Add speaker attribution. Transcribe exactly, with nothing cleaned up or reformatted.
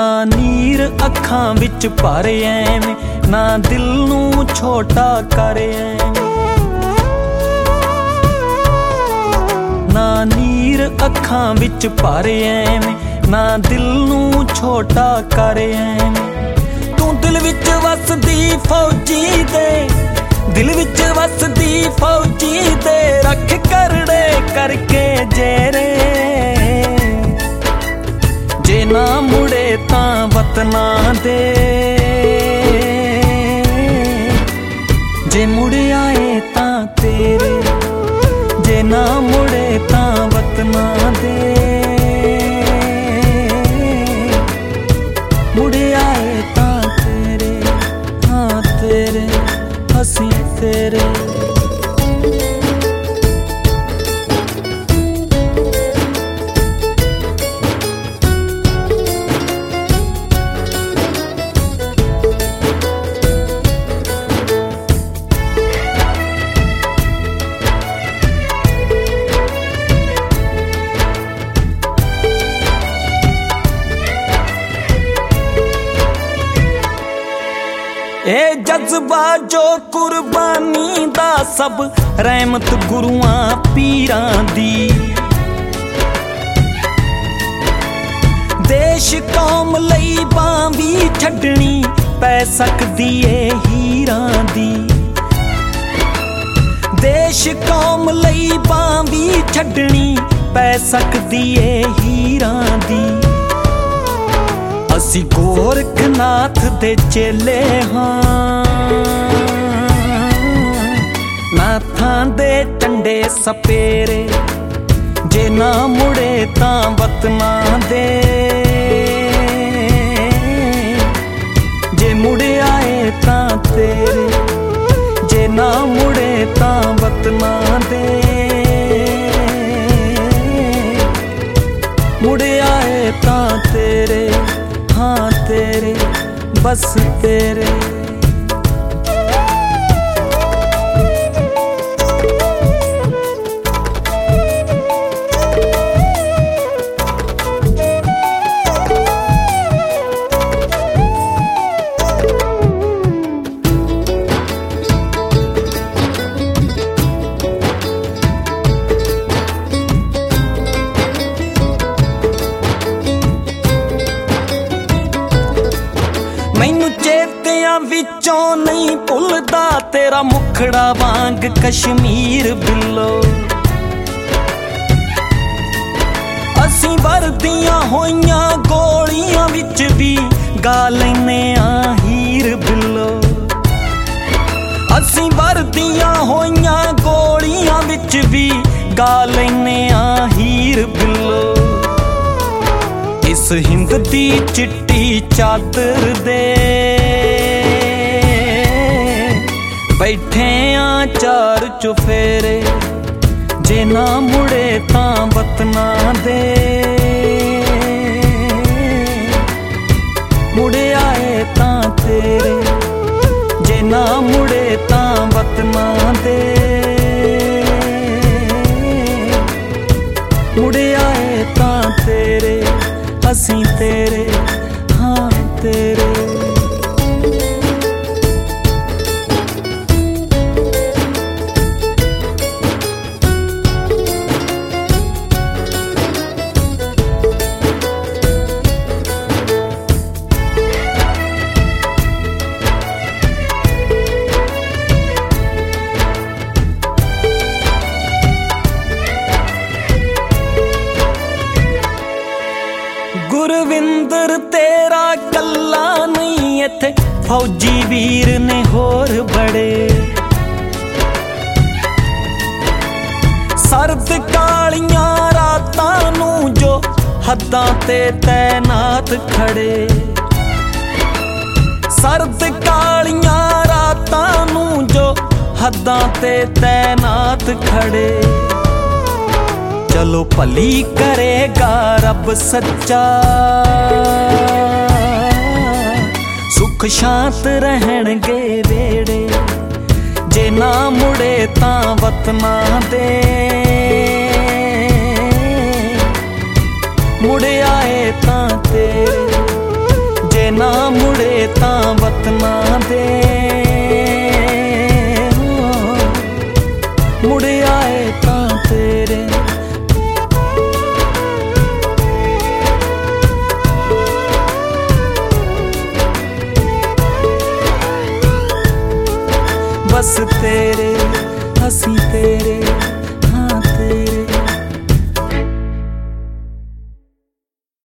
Speaker 1: ना नीर अखां विच भर ऐवें, ना दिल नूं छोटा कर ऐवें। ना नीर अखां विच भर ऐवें, ना दिल नूं छोटा कर ऐवें। तू दिल विच वसदी फौजी दे, दिल विच वसदी फौजी दे, रख करड़े करके जेरे। जे ना मुड़े तां वतना दे, जे मुड़ आए तां तेरे। जे ना मुड़े तां वतना दे, मुड़ आए तां तेरे। हाँ तेरे, हसी तेरे। ए जज्बा जो कुर्बानी दा, सब रहमत गुरुआं पीरां दी। देश कौम लई बां भी छड्डनी पै सकदी ए हीरां दी। देश कौम लई बां भी छड्डनी पै सकदी ए हीरां दी। असी गोरखनाथ दे चेले हाँ, नाथां दे टंडे सपेरे। जे ना मुड़े तां वतना दे, जे मुड़ आए तां तेरे। जे ना मुड़े तां वतना दे, मुड़ आए तां तेरे। हाँ तेरे, बस तेरे। मैनू चेतियां विचों नहीं भुलदा तेरा मुखड़ा वांग कश्मीर बिल्लो। असी वरदियां होइयां गोलियां विच भी गा लैने आ हीर बिल्लो। असी वरदियां होइयां गोलियां विच भी गा लैने आ हीर बिल्लो। इस हिंद दी चिट्टी चादर दे बैठे आ चार चुफेरे। जे ना मुड़े तां वतना दे, मुड़ आए तां तेरे। जे ना मुड़े तां वतना दे, मुड़ आए तां तेरे। हसी तेरे, हाँ तेरे। गुरविंदर तेरा कल्ला नहीं इत्थे, फौजी वीर ने होर बड़े। सर्द कालियां रातां नूं जो हद्दां ते तैनात खड़े। सर्द कालियां रातां नूं जो हद्दां ते तैनात खड़े। चलो भली करेगा रब सच्चा, सुख शांत रहणगे वेड़े। जे ना मुड़े तां वतना दे, मुड़ आए तां तेरे। ना मुड़े तां वतना दे मुड़े आए तां तेरे। बस तेरे असी तेरे